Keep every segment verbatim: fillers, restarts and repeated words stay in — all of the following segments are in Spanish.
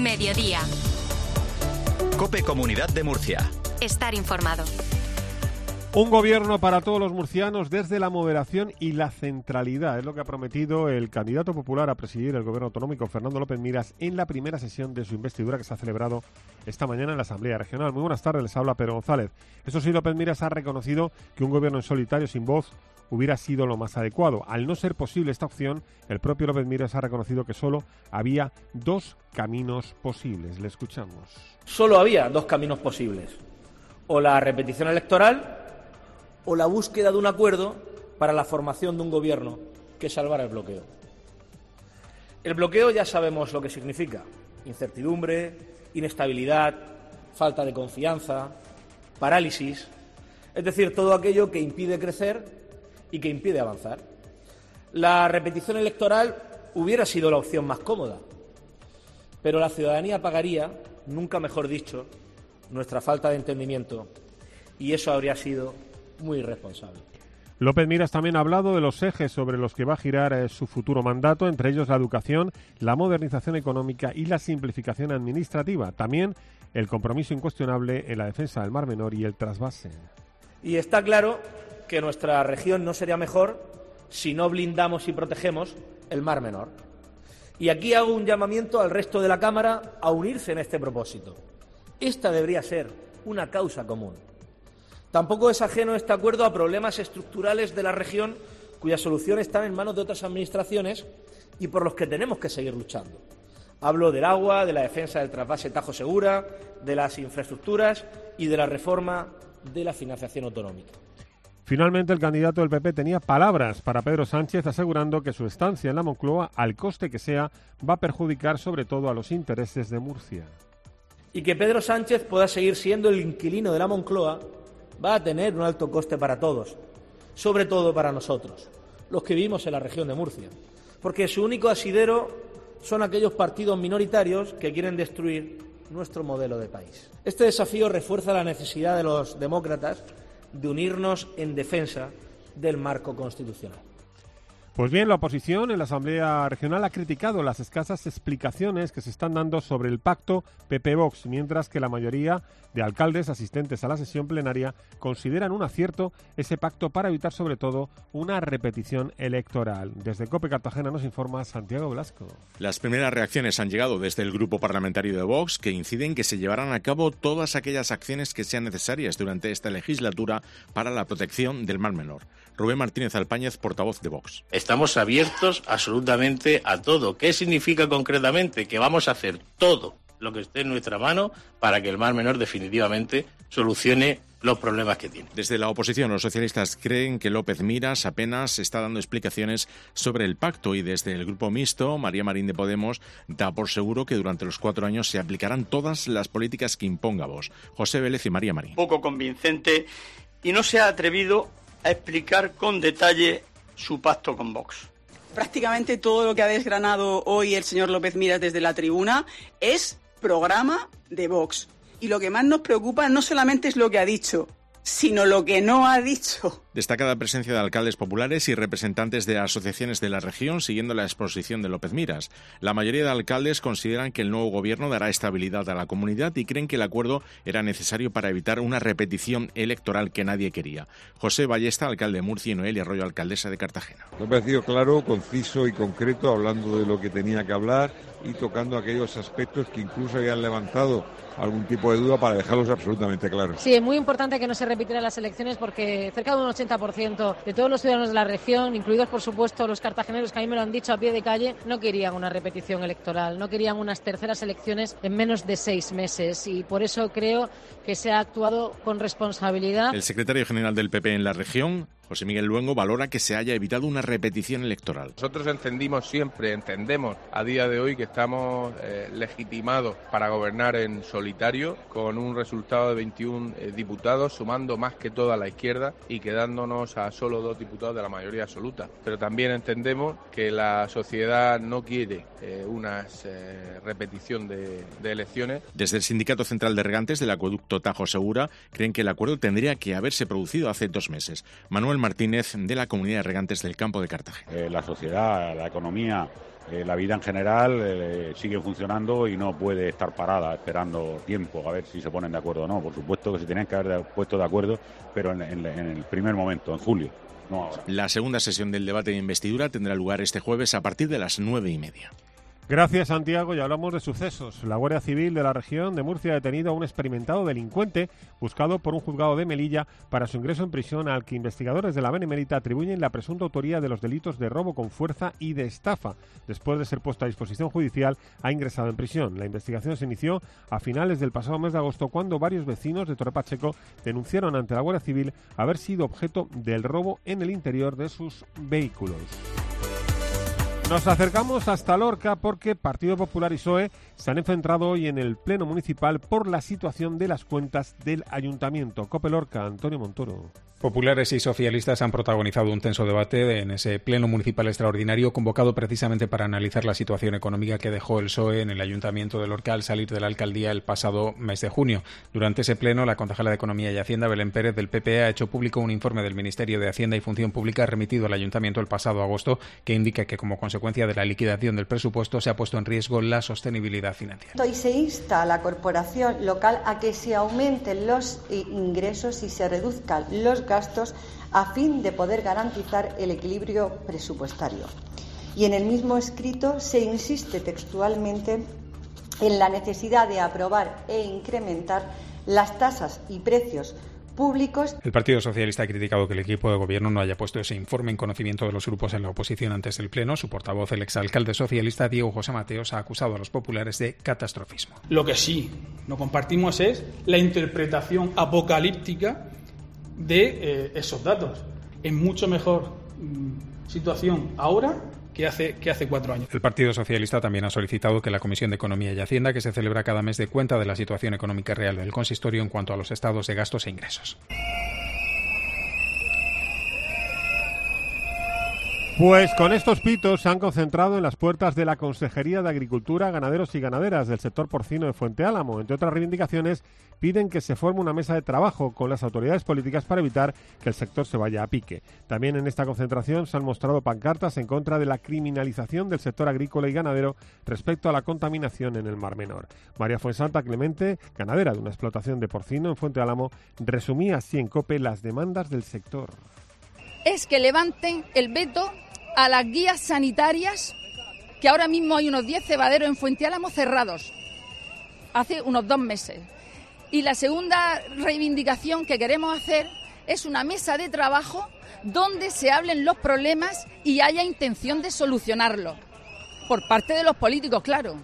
Mediodía. COPE Comunidad de Murcia. Estar informado. Un gobierno para todos los murcianos desde la moderación y la centralidad. Es lo que ha prometido el candidato popular a presidir el gobierno autonómico, Fernando López Miras, en la primera sesión de su investidura que se ha celebrado esta mañana en la Asamblea Regional. Muy buenas tardes, les habla Pedro González. Eso sí, López Miras ha reconocido que un gobierno en solitario, sin voz, hubiera sido lo más adecuado. Al no ser posible esta opción, el propio López Miras ha reconocido que solo había dos caminos posibles. Le escuchamos. Solo había dos caminos posibles. O la repetición electoral o la búsqueda de un acuerdo para la formación de un gobierno que salvara el bloqueo. El bloqueo ya sabemos lo que significa: incertidumbre, inestabilidad, falta de confianza, parálisis, es decir, todo aquello que impide crecer y que impide avanzar. La repetición electoral hubiera sido la opción más cómoda, pero la ciudadanía pagaría, nunca mejor dicho, nuestra falta de entendimiento, y eso habría sido muy irresponsable. López Miras también ha hablado de los ejes sobre los que va a girar eh, su futuro mandato, entre ellos la educación, la modernización económica y la simplificación administrativa. También el compromiso incuestionable en la defensa del Mar Menor y el trasvase. Y está claro que nuestra región no sería mejor si no blindamos y protegemos el Mar Menor. Y aquí hago un llamamiento al resto de la Cámara a unirse en este propósito. Esta debería ser una causa común. Tampoco es ajeno este acuerdo a problemas estructurales de la región cuyas soluciones están en manos de otras administraciones y por los que tenemos que seguir luchando. Hablo del agua, de la defensa del trasvase Tajo Segura, de las infraestructuras y de la reforma de la financiación autonómica. Finalmente, el candidato del P P tenía palabras para Pedro Sánchez, asegurando que su estancia en la Moncloa, al coste que sea, va a perjudicar sobre todo a los intereses de Murcia. Y que Pedro Sánchez pueda seguir siendo el inquilino de la Moncloa va a tener un alto coste para todos, sobre todo para nosotros, los que vivimos en la región de Murcia, porque su único asidero son aquellos partidos minoritarios que quieren destruir nuestro modelo de país. Este desafío refuerza la necesidad de los demócratas de unirnos en defensa del marco constitucional. Pues bien, la oposición en la Asamblea Regional ha criticado las escasas explicaciones que se están dando sobre el pacto P P-Vox, mientras que la mayoría de alcaldes asistentes a la sesión plenaria consideran un acierto ese pacto para evitar sobre todo una repetición electoral. Desde COPE Cartagena nos informa Santiago Velasco. Las primeras reacciones han llegado desde el grupo parlamentario de Vox, que inciden que se llevarán a cabo todas aquellas acciones que sean necesarias durante esta legislatura para la protección del Mar Menor. Rubén Martínez Alpáñez, portavoz de Vox. Estamos abiertos absolutamente a todo. ¿Qué significa concretamente? Que vamos a hacer todo lo que esté en nuestra mano para que el Mar Menor definitivamente solucione los problemas que tiene. Desde la oposición, los socialistas creen que López Miras apenas está dando explicaciones sobre el pacto y desde el grupo mixto, María Marín de Podemos da por seguro que durante los cuatro años se aplicarán todas las políticas que imponga Vox. José Vélez y María Marín. Poco convincente y no se ha atrevido a explicar con detalle su pacto con Vox. Prácticamente todo lo que ha desgranado hoy el señor López Miras desde la tribuna es programa de Vox. Y lo que más nos preocupa no solamente es lo que ha dicho, sino lo que no ha dicho. Destacada presencia de alcaldes populares y representantes de asociaciones de la región siguiendo la exposición de López Miras. La mayoría de alcaldes consideran que el nuevo gobierno dará estabilidad a la comunidad y creen que el acuerdo era necesario para evitar una repetición electoral que nadie quería. José Ballesta, alcalde de Murcia, y Noelia Arroyo, alcaldesa de Cartagena. Me ha parecido claro, conciso y concreto, hablando de lo que tenía que hablar y tocando aquellos aspectos que incluso habían levantado algún tipo de duda para dejarlos absolutamente claros. Sí, es muy importante que no se repitieran las elecciones porque cerca de un ochenta por ciento de todos los ciudadanos de la región, incluidos por supuesto los cartageneros que a mí me lo han dicho a pie de calle, no querían una repetición electoral, no querían unas terceras elecciones en menos de seis meses y por eso creo que se ha actuado con responsabilidad. El secretario general del P P en la región, José Miguel Luengo, valora que se haya evitado una repetición electoral. Nosotros entendimos siempre, entendemos a día de hoy que estamos eh, legitimados para gobernar en solitario con un resultado de veintiún eh, diputados, sumando más que toda la izquierda y quedándonos a solo dos diputados de la mayoría absoluta. Pero también entendemos que la sociedad no quiere eh, una eh, repetición de, de elecciones. Desde el Sindicato Central de Regantes del Acueducto Tajo Segura creen que el acuerdo tendría que haberse producido hace dos meses. Manuel Martínez, de la Comunidad de Regantes del Campo de Cartagena. Eh, la sociedad, la economía, eh, la vida en general eh, sigue funcionando y no puede estar parada esperando tiempo a ver si se ponen de acuerdo o no. Por supuesto que se tenían que haber puesto de acuerdo, pero en, en, en el primer momento, en julio. No ahora. La segunda sesión del debate de investidura tendrá lugar este jueves a partir de las nueve y media. Gracias, Santiago. Y hablamos de sucesos. La Guardia Civil de la región de Murcia ha detenido a un experimentado delincuente buscado por un juzgado de Melilla para su ingreso en prisión, al que investigadores de la Benemérita atribuyen la presunta autoría de los delitos de robo con fuerza y de estafa. Después de ser puesto a disposición judicial, ha ingresado en prisión. La investigación se inició a finales del pasado mes de agosto, cuando varios vecinos de Torre Pacheco denunciaron ante la Guardia Civil haber sido objeto del robo en el interior de sus vehículos. Nos acercamos hasta Lorca porque Partido Popular y P S O E se han enfrentado hoy en el Pleno Municipal por la situación de las cuentas del Ayuntamiento. COPE Lorca, Antonio Montoro. Populares y socialistas han protagonizado un tenso debate en ese pleno municipal extraordinario convocado precisamente para analizar la situación económica que dejó el P S O E en el Ayuntamiento de Lorca al salir de la alcaldía el pasado mes de junio. Durante ese pleno, la concejala de Economía y Hacienda, Belén Pérez, del P P E, ha hecho público un informe del Ministerio de Hacienda y Función Pública remitido al Ayuntamiento el pasado agosto, que indica que como consecuencia de la liquidación del presupuesto se ha puesto en riesgo la sostenibilidad financiera. Y se insta a la corporación local a que se aumenten los ingresos y se reduzcan los gastos gastos a fin de poder garantizar el equilibrio presupuestario. Y en el mismo escrito se insiste textualmente en la necesidad de aprobar e incrementar las tasas y precios públicos. El Partido Socialista ha criticado que el equipo de gobierno no haya puesto ese informe en conocimiento de los grupos en la oposición antes del pleno. Su portavoz, el exalcalde socialista Diego José Mateos, ha acusado a los populares de catastrofismo. Lo que sí no compartimos es la interpretación apocalíptica de eh, esos datos. Es mucho mejor mmm, situación ahora que hace, que hace cuatro años. El Partido Socialista también ha solicitado que la Comisión de Economía y Hacienda, que se celebra cada mes, dé cuenta de la situación económica real del consistorio en cuanto a los estados de gastos e ingresos. Pues con estos pitos se han concentrado en las puertas de la Consejería de Agricultura, Ganaderos y Ganaderas del sector porcino de Fuente Álamo. Entre otras reivindicaciones, piden que se forme una mesa de trabajo con las autoridades políticas para evitar que el sector se vaya a pique. También en esta concentración se han mostrado pancartas en contra de la criminalización del sector agrícola y ganadero respecto a la contaminación en el Mar Menor. María Fuensanta Clemente, ganadera de una explotación de porcino en Fuente Álamo, resumía así en COPE las demandas del sector. Es que levanten el veto a las guías sanitarias, que ahora mismo hay unos diez cebaderos en Fuente Álamo cerrados, hace unos dos meses. Y la segunda reivindicación que queremos hacer es una mesa de trabajo donde se hablen los problemas y haya intención de solucionarlos, por parte de los políticos, claro.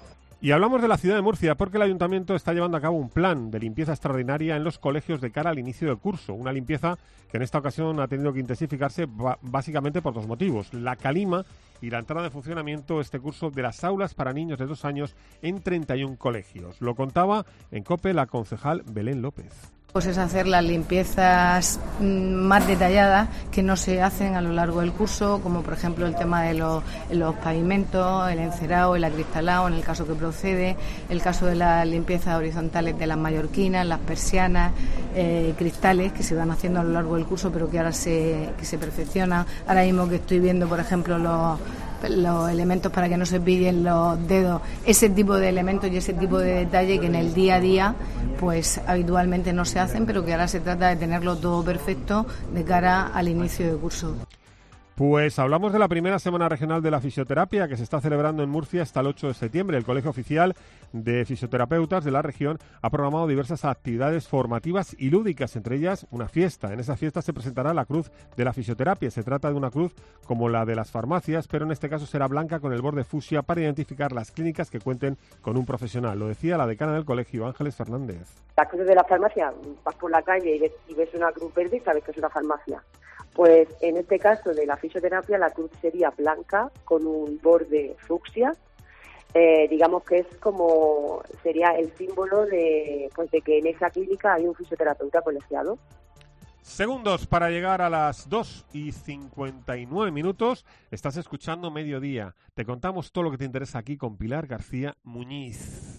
Y hablamos de la ciudad de Murcia porque el Ayuntamiento está llevando a cabo un plan de limpieza extraordinaria en los colegios de cara al inicio del curso. Una limpieza que en esta ocasión ha tenido que intensificarse básicamente por dos motivos: la calima y la entrada en funcionamiento este curso de las aulas para niños de dos años en treinta y un colegios. Lo contaba en COPE la concejal Belén López. Pues es hacer las limpiezas más detalladas que no se hacen a lo largo del curso, como por ejemplo el tema de los, los pavimentos, el encerado, el acristalado, en el caso que procede, el caso de las limpiezas horizontales de las mallorquinas, las persianas, eh, cristales que se van haciendo a lo largo del curso, pero que ahora se, que se perfeccionan. Ahora mismo que estoy viendo, por ejemplo, los los elementos para que no se pillen los dedos, ese tipo de elementos y ese tipo de detalle que en el día a día pues habitualmente no se hacen, pero que ahora se trata de tenerlo todo perfecto de cara al inicio del curso. Pues hablamos de la primera Semana Regional de la Fisioterapia que se está celebrando en Murcia hasta el ocho de septiembre. El Colegio Oficial de Fisioterapeutas de la región ha programado diversas actividades formativas y lúdicas, entre ellas una fiesta. En esa fiesta se presentará la Cruz de la Fisioterapia. Se trata de una cruz como la de las farmacias, pero en este caso será blanca con el borde fucsia para identificar las clínicas que cuenten con un profesional. Lo decía la decana del colegio, Ángeles Fernández. La cruz de la farmacia, vas por la calle y ves, y ves una cruz verde y sabes que es una farmacia. Pues en este caso de la fisioterapia la cruz sería blanca con un borde fucsia, eh, digamos que es como sería el símbolo de pues de que en esa clínica hay un fisioterapeuta colegiado. Segundos para llegar a las dos y cincuenta y nueve minutos. Estás escuchando Mediodía. Te contamos todo lo que te interesa aquí con Pilar García Muñiz.